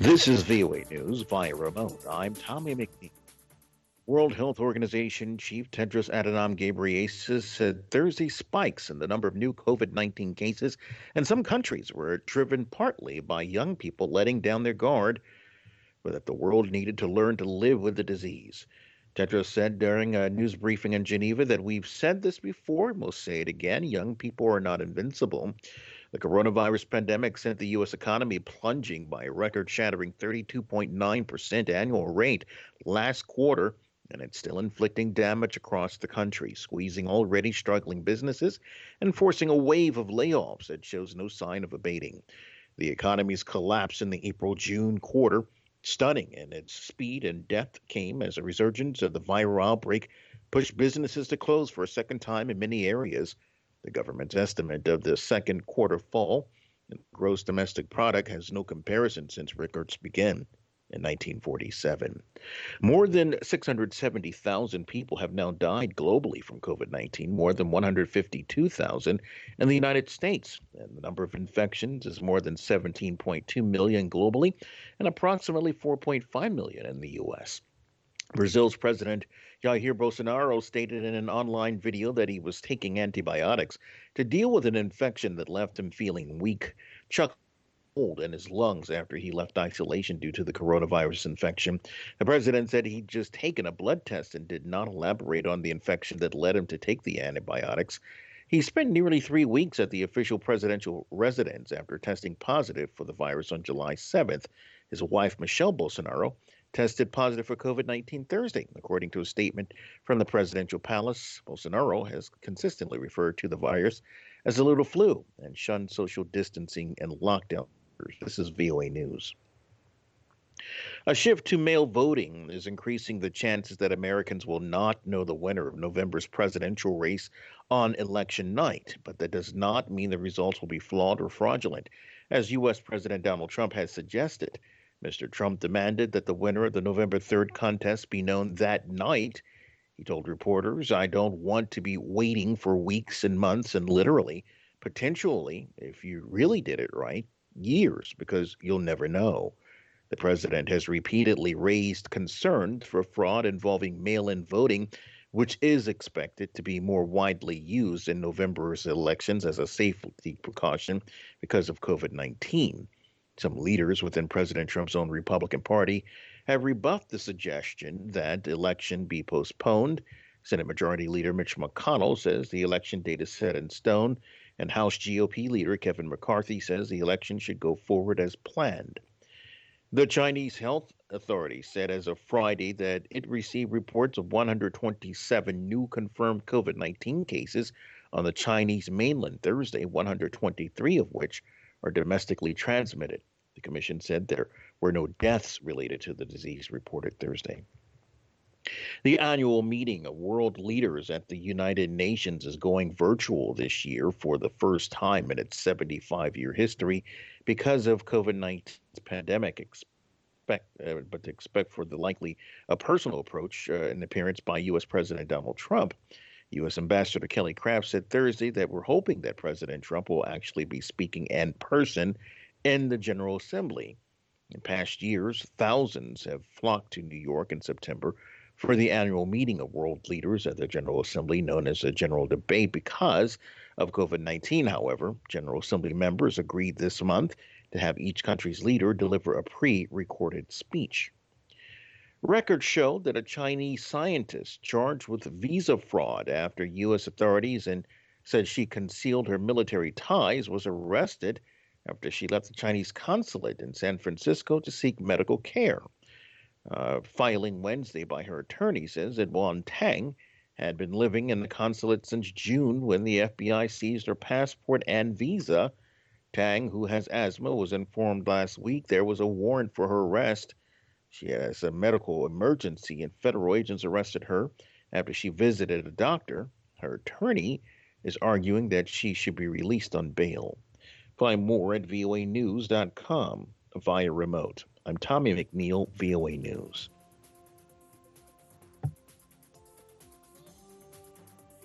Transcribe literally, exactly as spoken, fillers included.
This is V O A News via remote. I'm Tommy McNeil. World Health Organization Chief Tedros Adhanom Ghebreyesus said Thursday spikes in the number of new COVID nineteen cases in some countries were driven partly by young people letting down their guard, but that the world needed to learn to live with the disease. Tedros said during a news briefing in Geneva that we've said this before, and we'll say it again, young people are not invincible. The coronavirus pandemic sent the U S economy plunging by a record-shattering thirty-two point nine percent annual rate last quarter, and it's still inflicting damage across the country, squeezing already struggling businesses and forcing a wave of layoffs that shows no sign of abating. The economy's collapse in the April-June quarter, stunning in its speed and depth, came as a resurgence of the viral outbreak pushed businesses to close for a second time in many areas. The government's estimate of the second quarter fall in gross domestic product has no comparison since records began in nineteen forty-seven. More than six hundred seventy thousand people have now died globally from COVID nineteen, more than one hundred fifty-two thousand in the United States. And the number of infections is more than seventeen point two million globally and approximately four point five million in the U S. Brazil's President Jair Bolsonaro stated in an online video that he was taking antibiotics to deal with an infection that left him feeling weak, chuckling cold in his lungs after he left isolation due to the coronavirus infection. The president said he'd just taken a blood test and did not elaborate on the infection that led him to take the antibiotics. He spent nearly three weeks at the official presidential residence after testing positive for the virus on July seventh. His wife, Michelle Bolsonaro, tested positive for COVID nineteen Thursday. According to a statement from the presidential palace, Bolsonaro has consistently referred to the virus as a little flu and shunned social distancing and lockdown. This is V O A News. A shift to mail voting is increasing the chances that Americans will not know the winner of November's presidential race on election night, but that does not mean the results will be flawed or fraudulent, as U S. President Donald Trump has suggested. Mister Trump demanded that the winner of the November third contest be known that night. He told reporters, "I don't want to be waiting for weeks and months and literally, potentially, if you really did it right, years, because you'll never know." The president has repeatedly raised concern for fraud involving mail-in voting, which is expected to be more widely used in November's elections as a safety precaution because of COVID nineteen. Some leaders within President Trump's own Republican Party have rebuffed the suggestion that the election be postponed. Senate Majority Leader Mitch McConnell says the election date is set in stone, and House G O P leader Kevin McCarthy says the election should go forward as planned. The Chinese Health Authority said as of Friday that it received reports of one hundred twenty-seven new confirmed COVID nineteen cases on the Chinese mainland Thursday, one hundred twenty-three of which are domestically transmitted. The commission said there were no deaths related to the disease reported Thursday. The annual meeting of world leaders at the United Nations is going virtual this year for the first time in its seventy-five-year history because of COVID nineteen pandemic. Expect, uh, but to expect for the likely a personal approach, uh, an appearance by U S. President Donald Trump. U S. Ambassador Kelly Craft said Thursday that we're hoping that President Trump will actually be speaking in person in the General Assembly. In past years, thousands have flocked to New York in September for the annual meeting of world leaders at the General Assembly, known as a General Debate, because of COVID nineteen. However, General Assembly members agreed this month to have each country's leader deliver a pre-recorded speech. Records show that a Chinese scientist charged with visa fraud after U S authorities and said she concealed her military ties was arrested after she left the Chinese consulate in San Francisco to seek medical care. Uh, filing Wednesday by her attorney says that Wan Tang had been living in the consulate since June when the F B I seized her passport and visa. Tang, who has asthma, was informed last week there was a warrant for her arrest. She has a medical emergency, and federal agents arrested her after she visited a doctor. Her attorney is arguing that she should be released on bail. Find more at V O A news dot com via remote. I'm Tommy McNeil, V O A News.